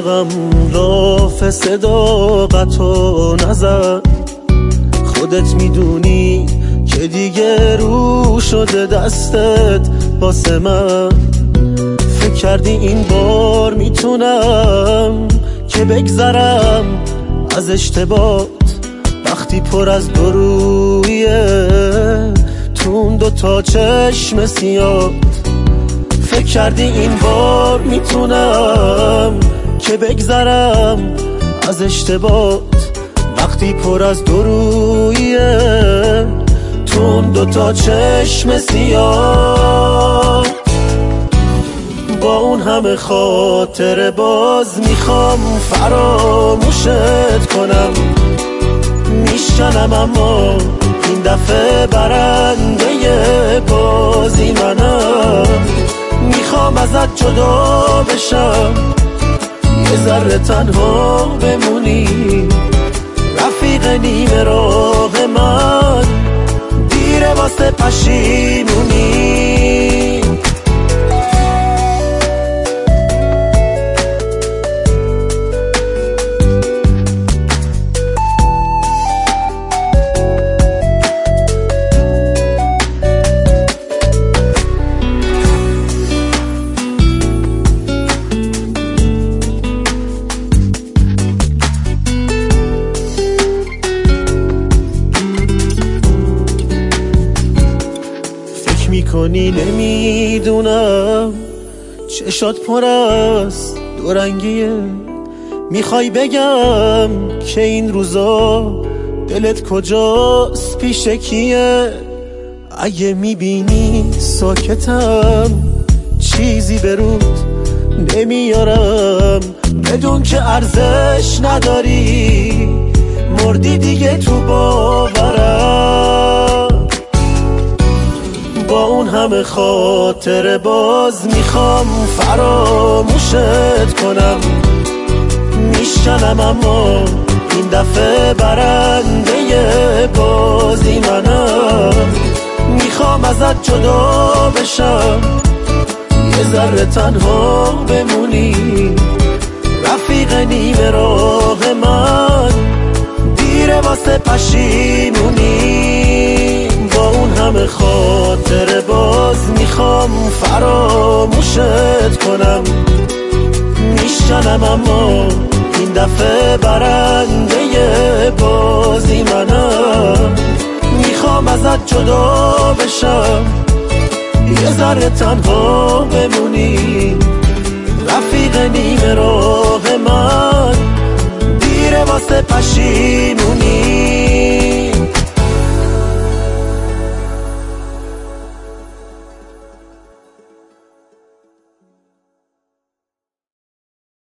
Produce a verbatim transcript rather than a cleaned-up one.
عاشقم لاف صداقت و نزد، خودت میدونی که دیگه رو شده دستت واسه من. فکر کردی این بار میتونم که بگذرم از اشتباهات، وقتی پر از درویه تون دو تا چشم سیاه. فکر کردی این بار میتونم که بگذرم از اشتباهات، وقتی پر از درویه تون دو تا چشم سیاه. با اون همه خاطر باز میخوام فراموشت کنم، میشکنم اما این دفعه برنده بازی منم. میخوام ازت جدا بشم، یه ذره تنها بمونی، رفیق نیمه راه من، دیره واسه پشیمونی. میکنی نمیدونم چشات پر از دو رنگیه، میخوای بگم که این روزا دلت کجاست پیش کیه. اگه میبینی ساکتم چیزی به رود نمیارم، بدون که ارزش نداری، مردی دیگه تو باورم. با اون همه خاطر باز میخوام فراموشت کنم، میشکنم اما این دفعه برنده بازی منم. میخوام ازت جدا بشم، یه ذره تنها بمونی، رفیق نیمه راه من، دیره واسه پشیمونی. با اون همه خاطر باز میخوام فراموشت کنم، میشکنم اما این دفعه برنده بازی منم. میخوام ازت جدا بشم، یه ذره تنها بمونی، رفیق نیمه راه من، دیره واسه پشیمونی.